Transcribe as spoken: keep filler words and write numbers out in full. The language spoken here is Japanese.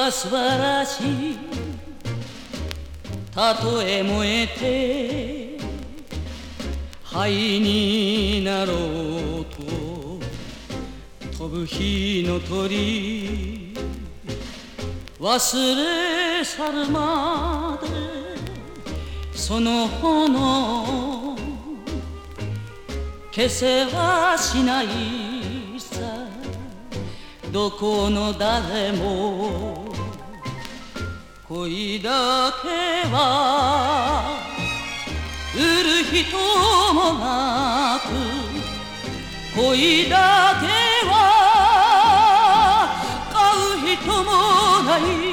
は素晴らしいたとえ燃えて灰になろうと飛ぶ火の鳥忘れ去るまでその炎消せはしないさどこの誰も恋だけは売る人もなく恋だけは買う人もない